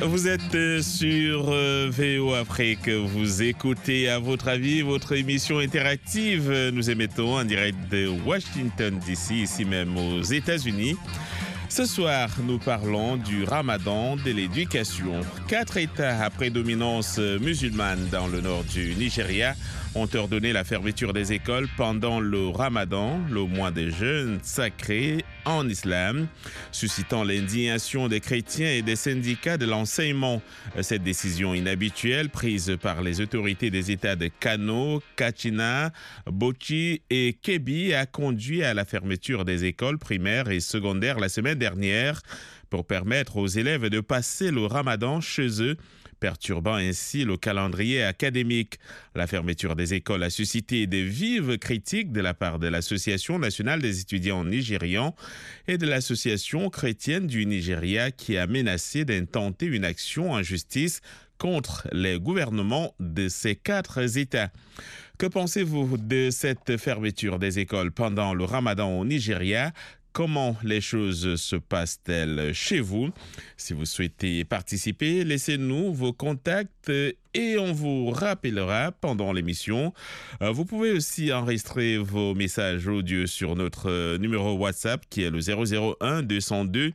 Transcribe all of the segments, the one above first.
Vous êtes sur VO Afrique, vous écoutez à votre avis votre émission interactive. Nous émettons en direct de Washington DC, ici même aux États-Unis. Ce soir, nous parlons du Ramadan, de l'éducation. 4 États à prédominance musulmane dans le nord du Nigeria ont ordonné la fermeture des écoles pendant le Ramadan, le mois des jeûnes sacrés en islam, suscitant l'indignation des chrétiens et des syndicats de l'enseignement. Cette décision inhabituelle prise par les autorités des États de Kano, Katsina, Bauchi et Kebbi a conduit à la fermeture des écoles primaires et secondaires la semaine dernière pour permettre aux élèves de passer le Ramadan chez eux, perturbant ainsi le calendrier académique. La fermeture des écoles a suscité de vives critiques de la part de l'Association nationale des étudiants nigérians et de l'Association chrétienne du Nigeria qui a menacé d'intenter une action en justice contre les gouvernements de ces 4 États. Que pensez-vous de cette fermeture des écoles pendant le Ramadan au Nigeria ? Comment les choses se passent-elles chez vous? Si vous souhaitez participer, laissez-nous vos contacts et on vous rappellera pendant l'émission. Vous pouvez aussi enregistrer vos messages audio sur notre numéro WhatsApp qui est le 001 202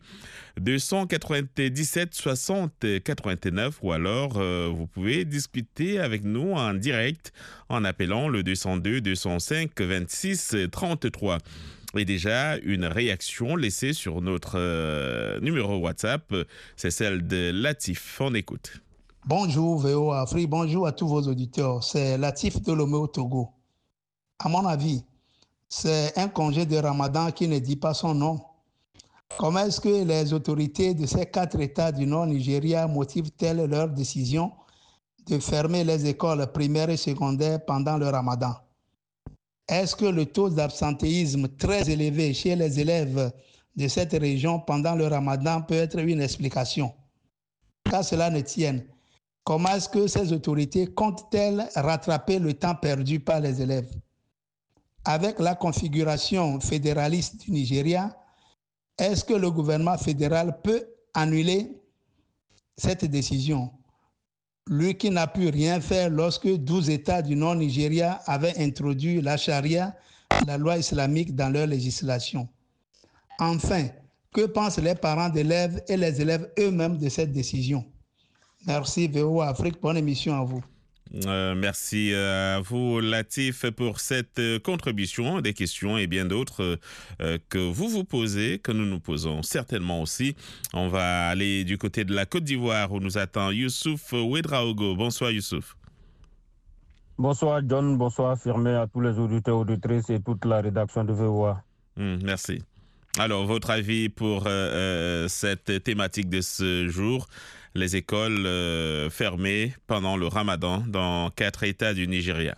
297 60 89 ou alors vous pouvez discuter avec nous en direct en appelant le 202 205 26 33. Et déjà, une réaction laissée sur notre numéro WhatsApp, c'est celle de Latif. On écoute. Bonjour VO Afrique, bonjour à tous vos auditeurs. C'est Latif de Lomé au Togo. À mon avis, c'est un congé de Ramadan qui ne dit pas son nom. Comment est-ce que les autorités de ces 4 États du Nord Nigeria motivent-elles leur décision de fermer les écoles primaires et secondaires pendant le Ramadan? Est-ce que le taux d'absentéisme très élevé chez les élèves de cette région pendant le Ramadan peut être une explication? Qu'à cela ne tienne, comment est-ce que ces autorités comptent-elles rattraper le temps perdu par les élèves? Avec la configuration fédéraliste du Nigeria, est-ce que le gouvernement fédéral peut annuler cette décision? Lui qui n'a pu rien faire lorsque 12 États du Nord Nigeria avaient introduit la charia, la loi islamique, dans leur législation. Enfin, que pensent les parents d'élèves et les élèves eux-mêmes de cette décision? Merci VO Afrique, bonne émission à vous. Merci à vous Latif pour cette contribution, des questions et bien d'autres que vous vous posez, que nous nous posons certainement aussi. On va aller du côté de la Côte d'Ivoire où nous attend Youssouf Ouedraogo. Bonsoir Youssouf. Bonsoir John, bonsoir Firmé à tous les auditeurs, auditrices et toute la rédaction de VOA. Merci. Alors, votre avis pour cette thématique de ce jour, les écoles fermées pendant le Ramadan dans 4 États du Nigeria?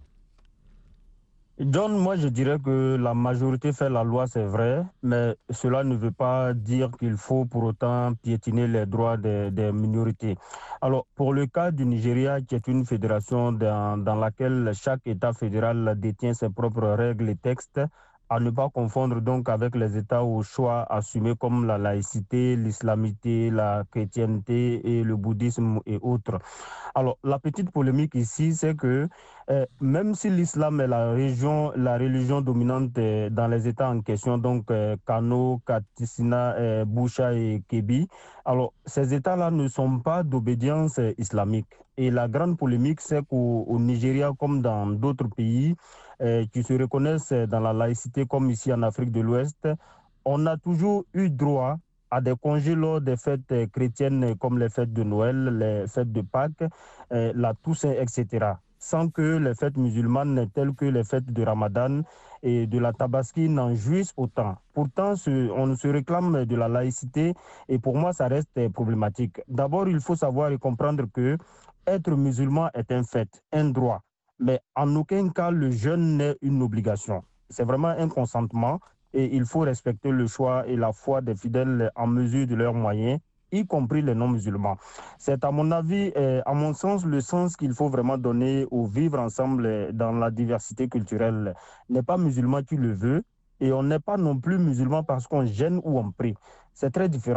John, moi je dirais que la majorité fait la loi, c'est vrai, mais cela ne veut pas dire qu'il faut pour autant piétiner les droits des minorités. Alors, pour le cas du Nigeria, qui est une fédération dans laquelle chaque État fédéral détient ses propres règles et textes, à ne pas confondre donc avec les États au choix assumés comme la laïcité, l'islamité, la chrétienté et le bouddhisme et autres. Alors, la petite polémique ici, c'est que même si l'islam est la religion dominante dans les États en question, donc Kano, Katsina, Boucha et Kebbi, alors ces États-là ne sont pas d'obédience islamique. Et la grande polémique, c'est qu'au Nigeria, comme dans d'autres pays qui se reconnaissent dans la laïcité, comme ici en Afrique de l'Ouest, on a toujours eu droit à des congés lors des fêtes chrétiennes comme les fêtes de Noël, les fêtes de Pâques, la Toussaint, etc. Sans que les fêtes musulmanes telles que les fêtes de Ramadan et de la Tabaski n'en jouissent autant. Pourtant, on se réclame de la laïcité et pour moi, ça reste problématique. D'abord, il faut savoir et comprendre que être musulman est un fait, un droit. Mais en aucun cas, le jeûne n'est une obligation. C'est vraiment un consentement et il faut respecter le choix et la foi des fidèles en mesure de leurs moyens, y compris les non-musulmans. C'est à mon avis, à mon sens, le sens qu'il faut vraiment donner au vivre ensemble dans la diversité culturelle. N'est pas musulman qui le veut et on n'est pas non plus musulman parce qu'on jeûne ou on prie. C'est très différent.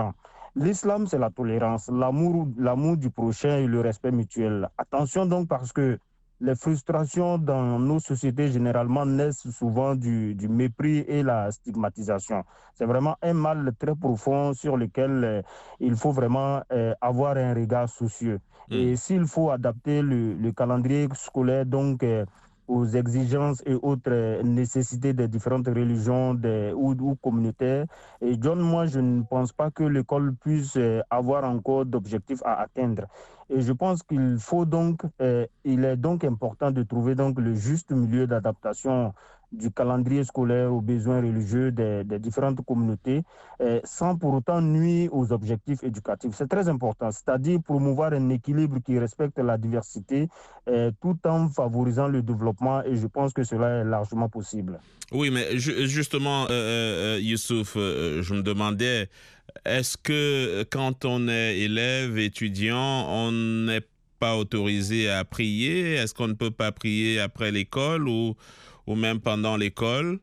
L'islam, c'est la tolérance, l'amour du prochain et le respect mutuel. Attention donc parce que les frustrations dans nos sociétés généralement naissent souvent du mépris et la stigmatisation. C'est vraiment un mal très profond sur lequel il faut vraiment avoir un regard soucieux. Et s'il faut adapter le calendrier scolaire donc aux exigences et autres nécessités des différentes religions ou communautaires, et John, moi je ne pense pas que l'école puisse avoir encore d'objectifs à atteindre. Et je pense qu'il faut donc, il est donc important de trouver donc le juste milieu d'adaptation du calendrier scolaire aux besoins religieux des différentes communautés, sans pour autant nuire aux objectifs éducatifs. C'est très important, c'est-à-dire promouvoir un équilibre qui respecte la diversité tout en favorisant le développement, et je pense que cela est largement possible. Oui, mais justement, Youssouf, je me demandais, est-ce que quand on est élève, étudiant, on n'est pas autorisé à prier? Est-ce qu'on ne peut pas prier après l'école ou même pendant l'école?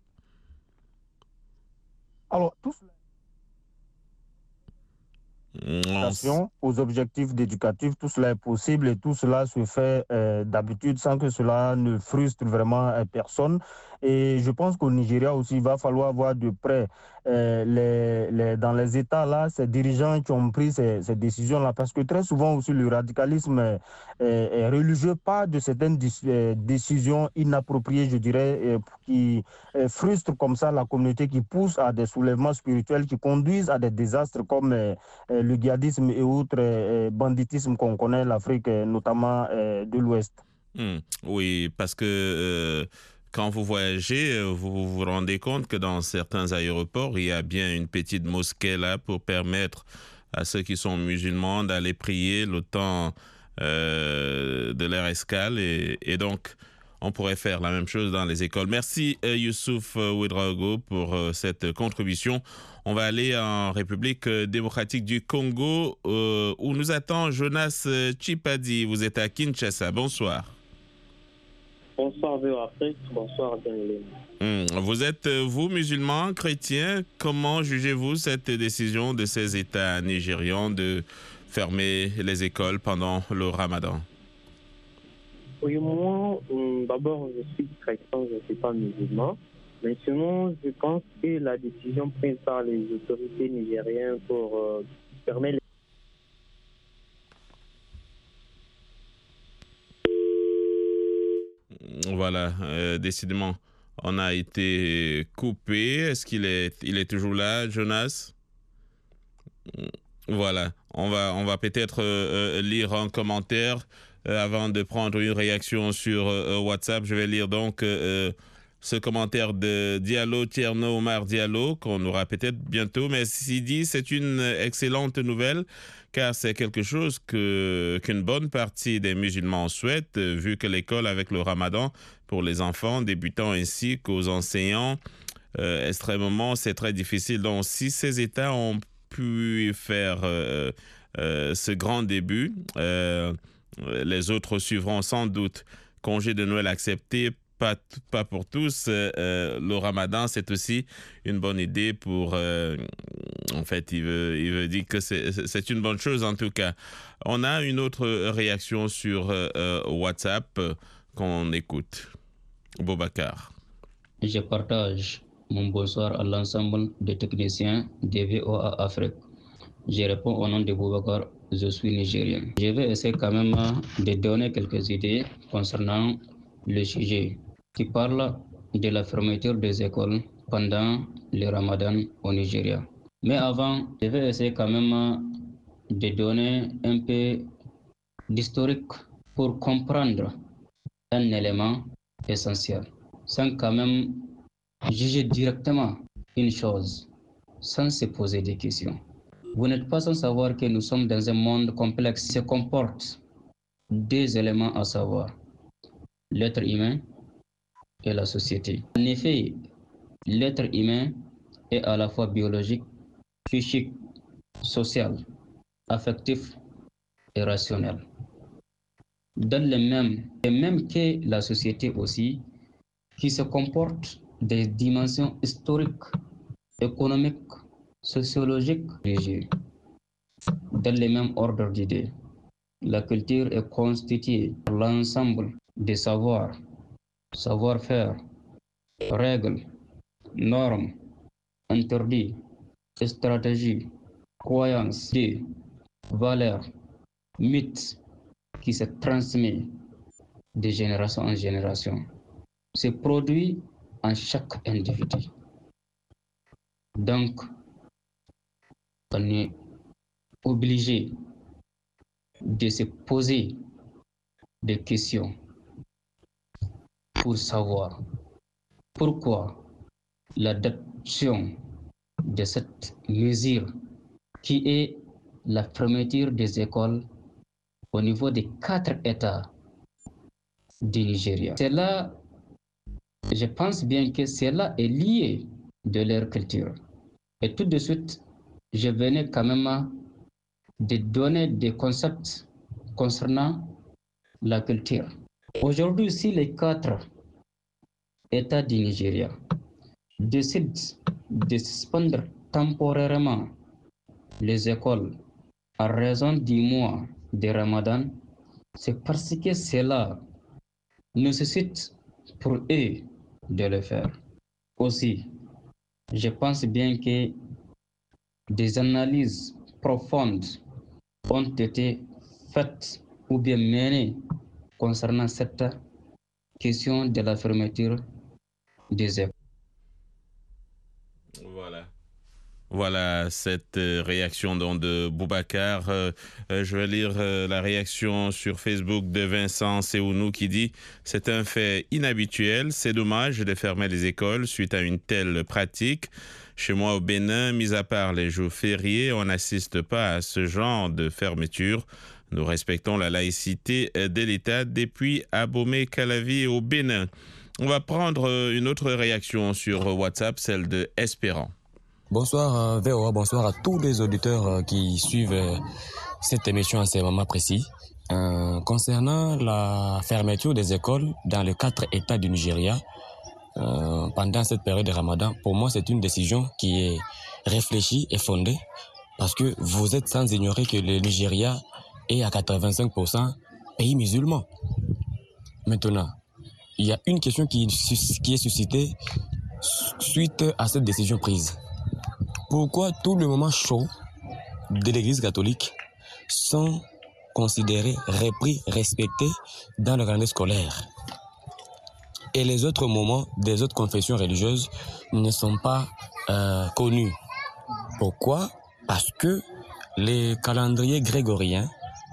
Alors, aux objectifs éducatifs, tout cela est possible et tout cela se fait d'habitude sans que cela ne frustre vraiment personne. Et je pense qu'au Nigeria aussi, il va falloir voir de près dans les États là, ces dirigeants qui ont pris ces décisions-là, parce que très souvent aussi le radicalisme est religieux, pas de certaines décisions inappropriées, je dirais, qui frustrent comme ça la communauté, qui poussent à des soulèvements spirituels, qui conduisent à des désastres comme le djihadisme et autres banditisme qu'on connaît en Afrique, notamment de l'Ouest. Oui, parce que quand vous voyagez, vous vous rendez compte que dans certains aéroports, il y a bien une petite mosquée là pour permettre à ceux qui sont musulmans d'aller prier le temps de leur escale. Et donc, on pourrait faire la même chose dans les écoles. Merci Youssouf Ouedraogo pour cette contribution. On va aller en République démocratique du Congo où nous attend Jonas Chipadi. Vous êtes à Kinshasa. Bonsoir. Bonsoir VO Afrique, bonsoir Daniel. Vous êtes, vous, musulman, chrétien. Comment jugez-vous cette décision de ces États nigérians de fermer les écoles pendant le Ramadan? Oui, moi, d'abord, je suis chrétien, je ne suis pas musulman. Mais sinon, je pense que la décision prise par les autorités nigériennes pour fermer les Voilà, décidément, on a été coupé. Est-ce qu'il est toujours là, Jonas? Voilà, on va peut-être lire un commentaire avant de prendre une réaction sur WhatsApp. Je vais lire donc ce commentaire de Diallo, Tierno Omar Diallo, qu'on aura peut-être bientôt. Mais s'il dit, c'est une excellente nouvelle, car c'est quelque chose qu'une bonne partie des musulmans souhaitent, vu que l'école avec le Ramadan, pour les enfants débutants ainsi qu'aux enseignants, extrêmement, c'est très difficile. Donc, si ces États ont pu faire ce grand début, les autres suivront sans doute. Congé de Noël accepté, pas pour tous. Le Ramadan, c'est aussi une bonne idée pour... en fait, il veut dire que c'est une bonne chose en tout cas. On a une autre réaction sur WhatsApp qu'on écoute. Boubacar. Je partage mon bonsoir à l'ensemble des techniciens des VOA Afrique. Je réponds au nom de Boubacar, je suis nigérien. Je vais essayer quand même de donner quelques idées concernant le sujet qui parle de la fermeture des écoles pendant le Ramadan au Nigeria. Mais avant, je vais essayer quand même de donner un peu d'historique pour comprendre un élément essentiel, sans quand même juger directement une chose, sans se poser des questions. Vous n'êtes pas sans savoir que nous sommes dans un monde complexe qui se comporte deux éléments à savoir, l'être humain et la société. En effet, l'être humain est à la fois biologique, psychique, social, affectif et rationnel. Dans les mêmes, et même que la société aussi, qui se comporte des dimensions historiques, économiques, sociologiques, religieuses. dans les mêmes ordres d'idées. La culture est constituée par l'ensemble des savoirs, savoir-faire, règles, normes, interdits, stratégies, croyances, idées, valeurs, mythes qui se transmettent de génération en génération. Se produit en chaque individu. Donc, on est obligé de se poser des questions pour savoir pourquoi l'adoption de cette mesure qui est la fermeture des écoles au niveau des 4 États du Nigeria. Cela, je pense bien que cela est lié de leur culture. Et tout de suite, je venais quand même de donner des concepts concernant la culture. Aujourd'hui, si les 4 États du Nigeria décident de suspendre temporairement les écoles à raison du mois de Ramadan, c'est parce que cela nécessite pour eux de le faire. Aussi, je pense bien que des analyses profondes ont été faites ou bien menées concernant cette question de la fermeture des écoles. Voilà cette réaction donc de Boubacar. Je vais lire la réaction sur Facebook de Vincent Seounou qui dit « C'est un fait inhabituel, c'est dommage de fermer les écoles suite à une telle pratique. Chez moi au Bénin, mis à part les jours fériés, on n'assiste pas à ce genre de fermeture. Nous respectons la laïcité de l'État depuis Abomey-Calavi au Bénin. » On va prendre une autre réaction sur WhatsApp, celle de Espérant. Bonsoir VOA, bonsoir à tous les auditeurs qui suivent cette émission à ces moments précis. Concernant la fermeture des écoles dans les 4 États du Nigeria, pendant cette période de Ramadan, pour moi c'est une décision qui est réfléchie et fondée parce que vous êtes sans ignorer que le Nigeria est à 85% pays musulman. Maintenant, il y a une question qui est suscitée suite à cette décision prise. Pourquoi tous les moments chauds de l'Église catholique sont considérés, repris, respectés dans le calendrier scolaire et les autres moments des autres confessions religieuses ne sont pas connus? Pourquoi? Parce que le calendrier grégorien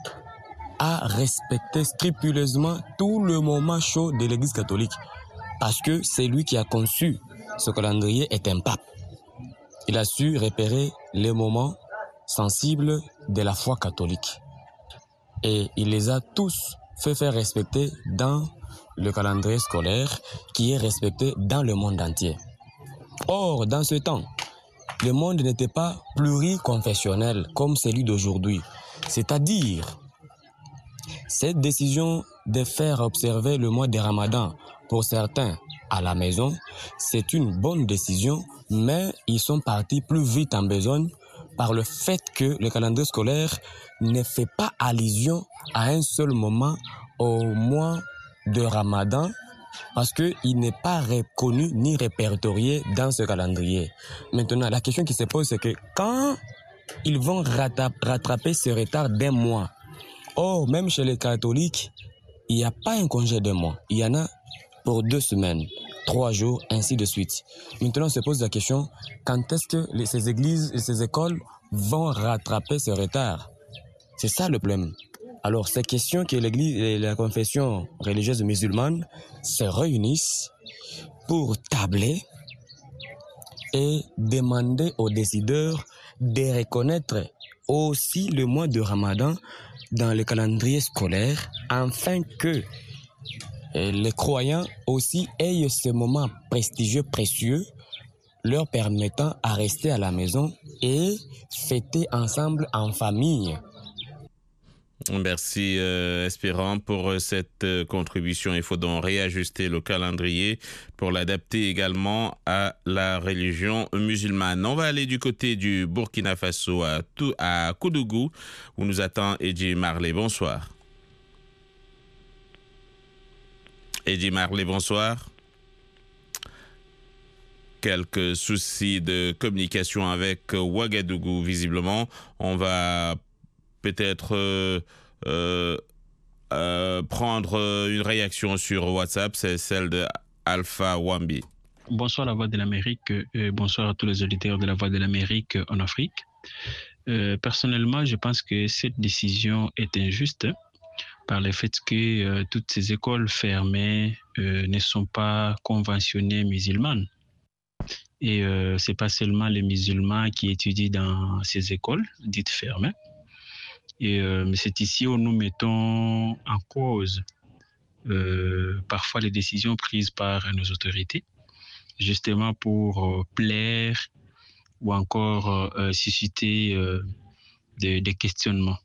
a respecté scrupuleusement tout le moment chaud de l'Église catholique parce que c'est lui qui a conçu ce calendrier est un pape. Il a su repérer les moments sensibles de la foi catholique. Et il les a tous fait faire respecter dans le calendrier scolaire qui est respecté dans le monde entier. Or, dans ce temps, le monde n'était pas pluriconfessionnel comme celui d'aujourd'hui. C'est-à-dire, cette décision de faire observer le mois de Ramadan pour certains à la maison, c'est une bonne décision, mais ils sont partis plus vite en besogne par le fait que le calendrier scolaire ne fait pas allusion à un seul moment au mois de Ramadan parce qu'il n'est pas reconnu ni répertorié dans ce calendrier. Maintenant, la question qui se pose, c'est que quand ils vont rattraper ce retard d'un mois, or, même chez les catholiques, il n'y a pas un congé d'un mois. Il y en a pour 2 semaines, 3 jours, ainsi de suite. Maintenant, on se pose la question, quand est-ce que ces églises et ces écoles vont rattraper ce retard? C'est ça le problème. Alors, c'est question que l'église et la confession religieuse musulmane se réunissent pour tabler et demander aux décideurs de reconnaître aussi le mois de Ramadan dans le calendrier scolaire, afin que les croyants aussi aient ce moment prestigieux, précieux, leur permettant à rester à la maison et fêter ensemble en famille. Merci Espérant pour cette contribution. Il faut donc réajuster le calendrier pour l'adapter également à la religion musulmane. On va aller du côté du Burkina Faso à Koudougou où nous attend Edji Marley. Bonsoir. Edji Marley, bonsoir. Quelques soucis de communication avec Ouagadougou, visiblement. On va peut-être prendre une réaction sur WhatsApp, c'est celle de Alpha Wambi. Bonsoir la Voix de l'Amérique, bonsoir à tous les auditeurs de la Voix de l'Amérique en Afrique. Personnellement, je pense que cette décision est injuste par le fait que toutes ces écoles fermées ne sont pas conventionnées musulmanes. Et ce n'est pas seulement les musulmans qui étudient dans ces écoles dites fermées. Et c'est ici où nous mettons en cause parfois les décisions prises par nos autorités, justement pour plaire ou encore susciter des questionnements.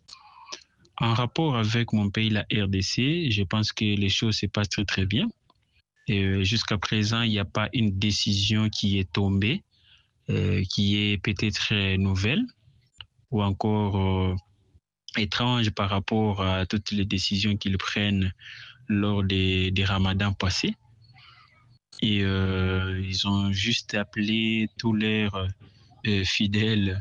En rapport avec mon pays, la RDC, je pense que les choses se passent très très bien. Et jusqu'à présent, il n'y a pas une décision qui est tombée, qui est peut-être nouvelle ou encore étrange par rapport à toutes les décisions qu'ils prennent lors des ramadans passés. Et ils ont juste appelé tous leurs fidèles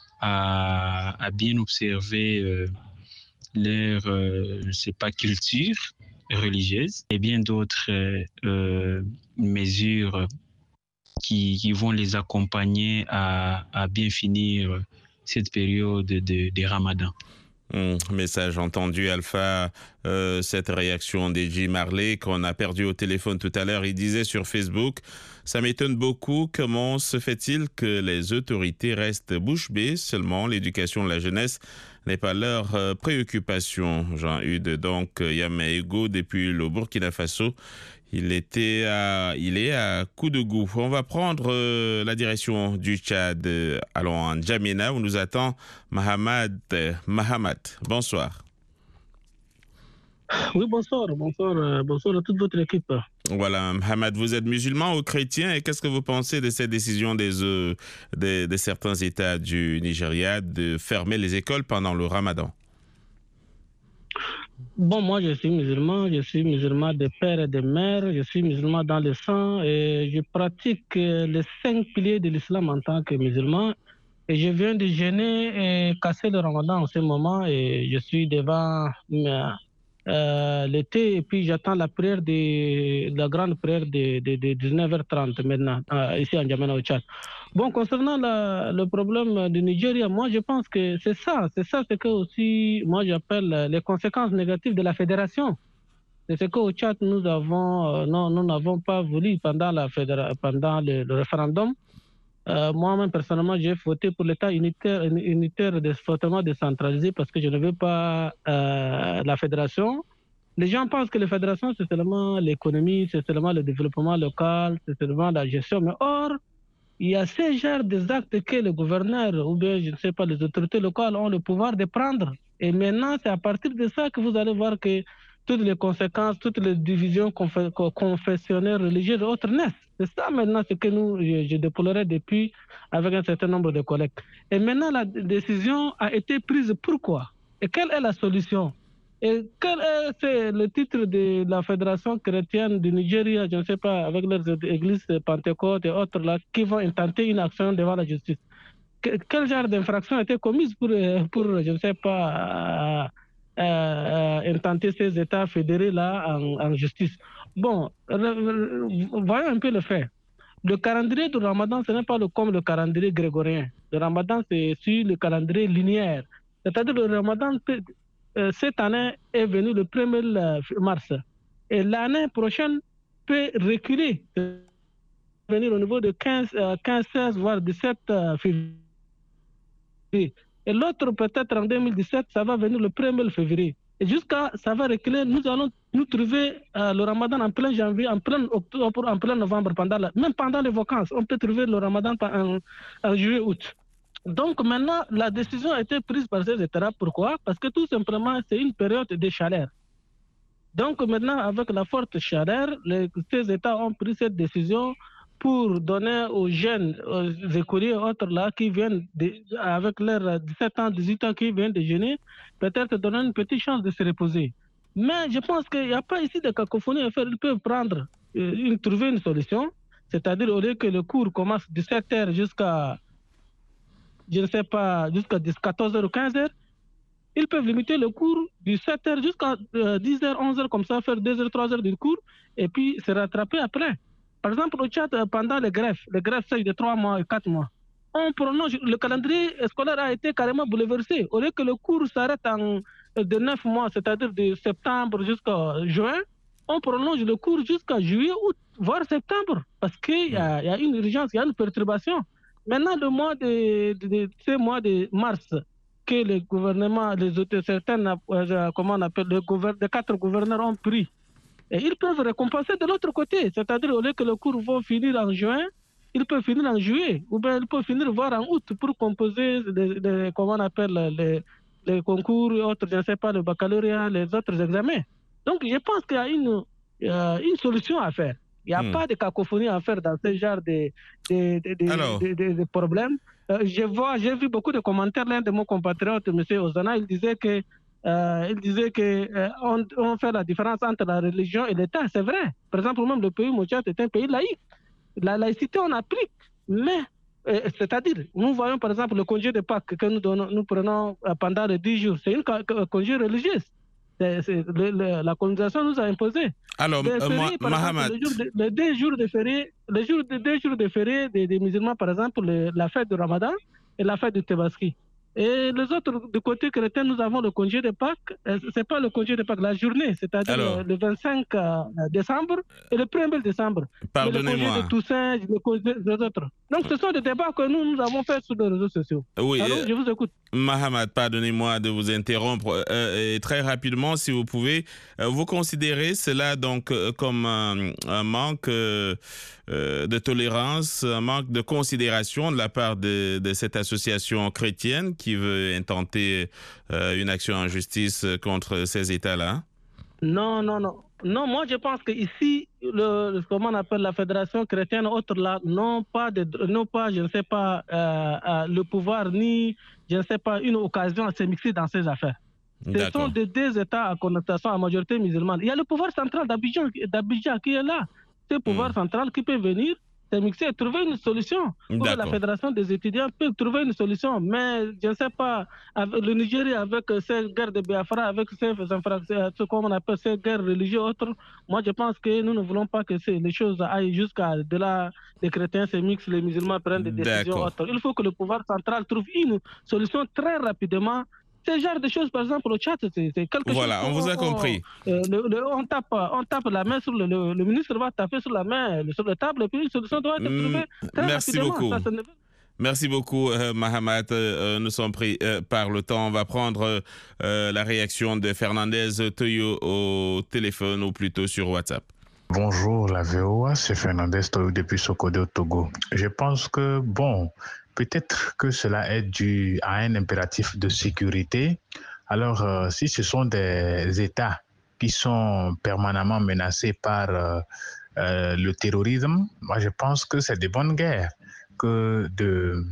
à bien observer leur, je ne sais pas, culture religieuse et bien d'autres mesures qui vont les accompagner à bien finir cette période de Ramadan. Message entendu, Alpha. Cette réaction d'Edji Marley qu'on a perdu au téléphone tout à l'heure, il disait sur Facebook: ça m'étonne beaucoup, comment se fait-il que les autorités restent bouche bée, seulement l'éducation de la jeunesse n'est pas leur préoccupation. Jean-Hude, donc Yamaego depuis le Burkina Faso. Il est à Koudougou. On va prendre la direction du Tchad. Allons en N'Djamena où nous attend Mahamat. Bonsoir. Oui, bonsoir à toute votre équipe. Voilà, Mohamed, vous êtes musulman ou chrétien et qu'est-ce que vous pensez de cette décision de certains États du Nigeria de fermer les écoles pendant le Ramadan? Bon, moi je suis musulman de père et de mère, je suis musulman dans le sang et je pratique les 5 piliers de l'islam en tant que musulman. Et je viens de jeûner et casser le Ramadan en ce moment et je suis devant l'été et puis j'attends la grande prière de 19h30 maintenant, ici en N'Djamena au Tchad. Bon, concernant le problème du Nigeria, moi je pense que c'est ce que aussi moi j'appelle les conséquences négatives de la fédération. C'est ce qu'au Tchad nous n'avons pas voulu pendant le référendum. Moi-même, personnellement, j'ai voté pour l'État unitaire fortement décentralisé parce que je ne veux pas la fédération. Les gens pensent que la fédération, c'est seulement l'économie, c'est seulement le développement local, c'est seulement la gestion. Mais or, il y a ces genres d'actes que le gouverneur ou bien, je ne sais pas, les autorités locales ont le pouvoir de prendre. Et maintenant, c'est à partir de ça que vous allez voir que toutes les conséquences, toutes les divisions confessionnelles, religieuses et autres naissent. C'est ça maintenant ce que je déplorais depuis avec un certain nombre de collègues. Et maintenant, la décision a été prise. Pourquoi? Et quelle est la solution? Et quel est le titre de la Fédération chrétienne du Nigeria, je ne sais pas, avec leurs églises Pentecôte et autres là, qui vont intenter une action devant la justice? Quel genre d'infraction a été commise pour je ne sais pas, intenter ces États fédérés là en justice? Bon, voyons un peu le fait. Le calendrier du Ramadan, ce n'est pas comme le calendrier grégorien. Le Ramadan, c'est sur le calendrier linéaire. C'est-à-dire le Ramadan, cette année est venu le 1er mars. Et l'année prochaine peut reculer, venir au niveau de 15, 16, voire 17 février. Et l'autre, peut-être en 2017, ça va venir le 1er février. Et jusqu'à, ça va reculer, nous allons nous trouver le Ramadan en plein janvier, en plein octobre, en plein novembre, même pendant les vacances. On peut trouver le Ramadan en juillet, août. Donc maintenant, la décision a été prise par ces États. Pourquoi? Parce que tout simplement, c'est une période de chaleur. Donc maintenant, avec la forte chaleur, ces États ont pris cette décision pour donner aux jeunes, aux écoliers autres là, qui viennent avec leurs 17 ans, 18 ans, qui viennent déjeuner, peut-être donner une petite chance de se reposer. Mais je pense qu'il n'y a pas ici de cacophonie à faire. Ils peuvent prendre, trouver une solution, c'est-à-dire au lieu que le cours commence de 7h jusqu'à, je ne sais pas, jusqu'à 14h ou 15h, ils peuvent limiter le cours de 7h jusqu'à 10h, 11h, comme ça, faire 2h, 3h de cours, et puis se rattraper après. Par exemple, au Tchad, pendant les grèves c'est de 3 mois et 4 mois, on prolonge, le calendrier scolaire a été carrément bouleversé. Au lieu que le cours s'arrête de 9 mois, c'est-à-dire de septembre jusqu'à juin, on prolonge le cours jusqu'à juillet, août, voire septembre, parce qu'il y a une urgence, il y a une perturbation. Maintenant, ce mois de mars, que le gouvernement, certains, comment on appelle, les 4 gouverneurs ont pris. Et ils peuvent récompenser de l'autre côté, c'est-à-dire au lieu que le cours va finir en juin, ils peuvent finir en juillet, ou bien ils peuvent finir voire en août pour composer comment on appelle, les concours et autres, je ne sais pas, le baccalauréat, les autres examens. Donc je pense qu'il y a une solution à faire. Il n'y a pas de cacophonie à faire dans ce genre de problèmes. J'ai vu beaucoup de commentaires, l'un de mon compatriote, M. Ozana, il disait que on fait la différence entre la religion et l'État. C'est vrai. Par exemple, même le pays Mochad est un pays laïque. La laïcité, on applique. Mais, c'est-à-dire, nous voyons par exemple le congé de Pâques que nous prenons pendant les 10 jours. C'est une congé religieuse. La colonisation nous a imposé. Alors, Mohamed, les 2 jours de férié, des musulmans, par exemple, la fête du Ramadan et la fête du Tabaski. Et les autres, du côté chrétien, nous avons le congé de Pâques. C'est pas le congé de Pâques, la journée, c'est-à-dire le 25 décembre et le 1er décembre. Pardonnez-moi. Le congé de Toussaint, le congé des autres. Donc, ce sont des débats que nous avons faits sur les réseaux sociaux. Oui. Alors, je vous écoute. Mohamed, pardonnez-moi de vous interrompre. Très rapidement, si vous pouvez, vous considérez cela donc comme un manque de tolérance, un manque de considération de la part de cette association chrétienne qui veut intenter une action en justice contre ces États-là? Non. Non, moi je pense que ici, comment on appelle la fédération chrétienne, autres là, n'ont pas, je ne sais pas, le pouvoir ni, je ne sais pas, une occasion à se mixer dans ces affaires. Ce sont des États à connotation à majorité musulmane. Il y a le pouvoir central d'Abidjan qui est là. C'est le pouvoir central qui peut venir se mixer et trouver une solution. La fédération des étudiants peut trouver une solution. Mais je ne sais pas, le Nigeria avec ces guerres de Biafra, avec ces comme on appelle ces guerres religieuses autres, moi je pense que nous ne voulons pas que les choses aillent jusqu'à de là, les chrétiens se mixent, les musulmans prennent des décisions autres. Il faut que le pouvoir central trouve une solution très rapidement. Ce genre de choses, par exemple, au Tchad, c'est quelque chose. Voilà, on vous a compris. On tape la main sur le ministre va taper sur la main, sur la table, et puis une solution doit être trouvée très Merci rapidement. beaucoup. Merci beaucoup, Mohamed. Nous sommes pris par le temps. On va prendre la réaction de Fernandez Toyo au téléphone ou plutôt sur WhatsApp. Bonjour, la VOA, c'est Fernandez Toyo depuis Sokodé au Togo. Je pense que, peut-être que cela est dû à un impératif de sécurité. Alors, si ce sont des États qui sont permanemment menacés par le terrorisme, moi je pense que c'est de bonnes guerres que de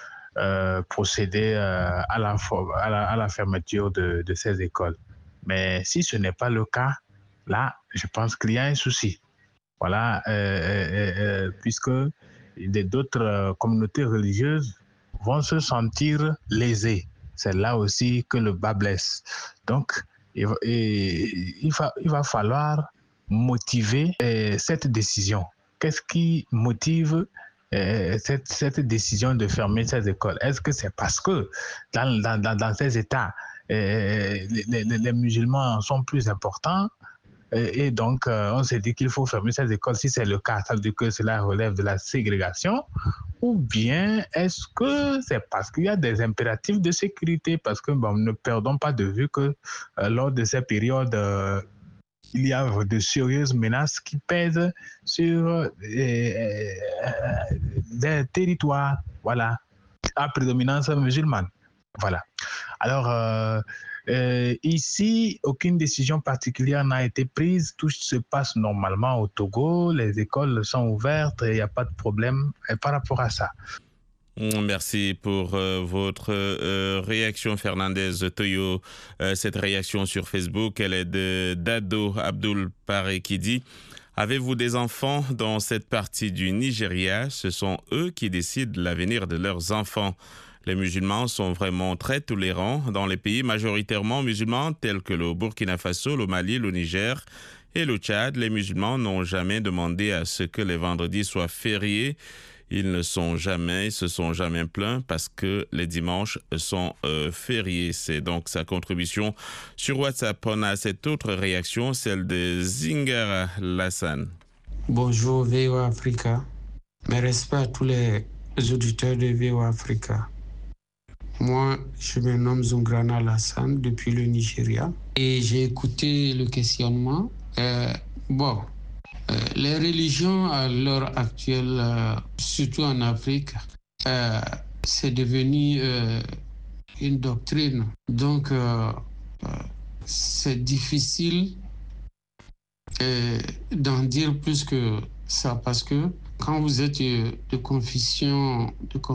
procéder à la fermeture de ces écoles. Mais si ce n'est pas le cas, là, je pense qu'il y a un souci. Voilà, puisque d'autres communautés religieuses vont se sentir lésées. C'est là aussi que le bas blesse. Donc, il va falloir motiver cette décision. Qu'est-ce qui motive cette décision de fermer ces écoles? Est-ce que c'est parce que dans ces États, les musulmans sont plus importants? Et donc, on s'est dit qu'il faut fermer ces écoles. Si c'est le cas, ça veut dire que cela relève de la ségrégation. Ou bien est-ce que c'est parce qu'il y a des impératifs de sécurité? Parce que ne perdons pas de vue que lors de ces périodes, il y a de sérieuses menaces qui pèsent sur des territoires. Voilà. à prédominance musulmane. Voilà. Alors, ici, aucune décision particulière n'a été prise. Tout se passe normalement au Togo. Les écoles sont ouvertes et il n'y a pas de problème par rapport à ça. Merci pour votre réaction, Fernandez Toyo. Cette réaction sur Facebook, elle est de Dado Abdul Paré qui dit: avez-vous des enfants dans cette partie du Nigeria? Ce sont eux qui décident de l'avenir de leurs enfants. Les musulmans sont vraiment très tolérants dans les pays majoritairement musulmans tels que le Burkina Faso, le Mali, le Niger et le Tchad. Les musulmans n'ont jamais demandé à ce que les vendredis soient fériés. Ils se sont jamais plaints parce que les dimanches sont fériés. C'est donc sa contribution sur WhatsApp. On a cette autre réaction, celle de Zingara Lassan. Bonjour VOA Africa. Mes respects à tous les auditeurs de VOA Africa. Moi, je me nomme Zungrana Lassan depuis le Nigeria et j'ai écouté le questionnement. Les religions à l'heure actuelle, surtout en Afrique, c'est devenu une doctrine. Donc, c'est difficile d'en dire plus que ça parce que quand vous êtes de confession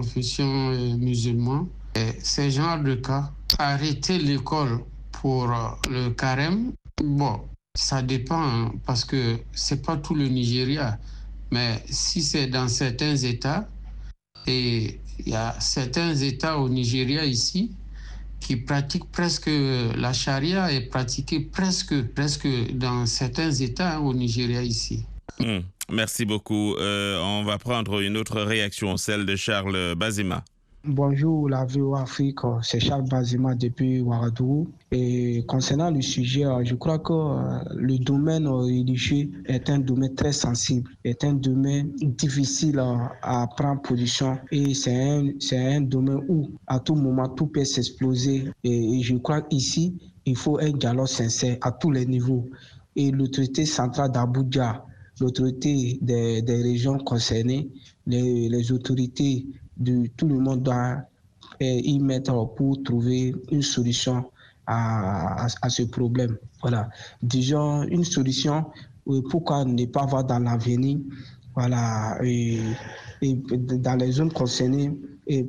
musulmane, ces genres de cas, arrêter l'école pour le carême, ça dépend parce que c'est pas tout le Nigeria, mais si c'est dans certains États, et il y a certains États au Nigeria ici qui pratiquent presque la charia est pratiquée presque dans certains États au Nigeria ici. Merci beaucoup. On va prendre une autre réaction, celle de Charles Bazima. Bonjour la VOA Afrique, c'est Charles Bazima depuis Ouagadougou. Et concernant le sujet, je crois que le domaine religieux est un domaine très sensible, est un domaine difficile à prendre position et c'est un domaine où à tout moment tout peut s'exploser. Et je crois qu'ici, il faut un dialogue sincère à tous les niveaux. Et l'autorité centrale d'Abuja, l'autorité des régions concernées, les autorités de tout le monde doit y mettre pour trouver une solution à ce problème. Voilà. Disons une solution, pourquoi ne pas voir dans l'avenir, voilà, et dans les zones concernées, et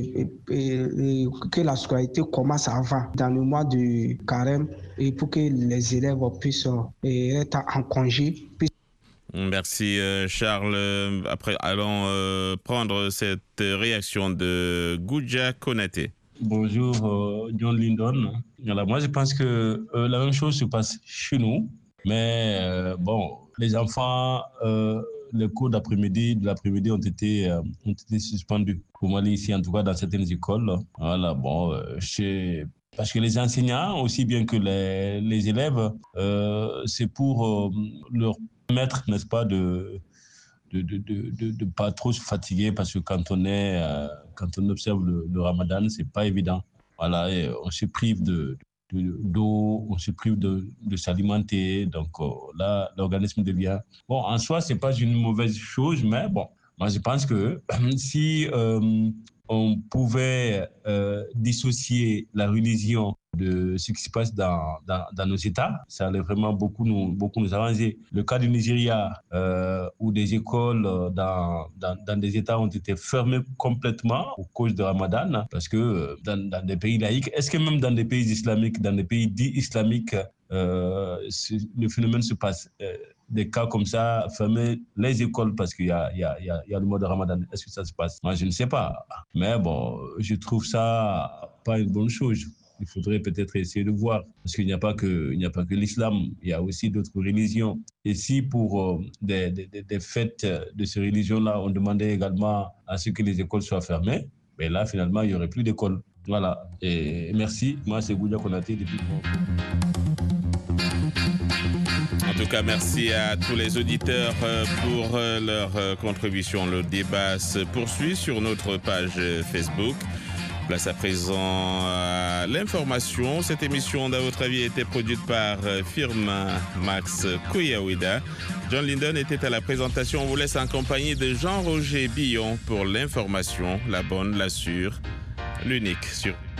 que la scolarité commence avant, dans le mois de carême, et pour que les élèves puissent être en congé. Merci Charles. Après, allons prendre cette réaction de Goudja Konaté. Bonjour John Lyndon. Alors, moi je pense que la même chose se passe chez nous, mais les enfants, les cours de l'après-midi ont été suspendus. Pour moi ici, en tout cas dans certaines écoles. Voilà, parce que les enseignants, aussi bien que les élèves, c'est pour leur permettre, n'est-ce pas, de pas trop se fatiguer, parce que quand on observe le Ramadan, c'est pas évident. Voilà, et on se prive d'eau, on se prive de s'alimenter, donc là l'organisme devient en soi c'est pas une mauvaise chose, mais moi je pense que si on pouvait dissocier la religion de ce qui se passe dans nos États, ça allait vraiment beaucoup nous arranger. Le cas du Nigeria, où des écoles dans des États ont été fermées complètement à cause de Ramadan, parce que dans des pays laïcs, est-ce que même dans des pays islamiques, dans des pays dits islamiques, le phénomène se passe, des cas comme ça, fermer les écoles parce qu'il y a le mois de Ramadan, est-ce que ça se passe? Moi, je ne sais pas. Mais je trouve ça pas une bonne chose. Il faudrait peut-être essayer de voir, parce qu'il n'y a pas que l'islam, il y a aussi d'autres religions. Et si pour des fêtes de ces religions-là, on demandait également à ce que les écoles soient fermées, mais là, finalement, il n'y aurait plus d'écoles. Voilà. Et merci. Moi, c'est Goudja Konaté depuis En tout cas, merci à tous les auditeurs pour leur contribution. Le débat se poursuit sur notre page Facebook. Place à présent à l'information. Cette émission, à votre avis, était produite par Firmin Max Kouyawida. John Lindon était à la présentation. On vous laisse en compagnie de Jean-Roger Billon pour l'information, la bonne, la sûre, l'unique sur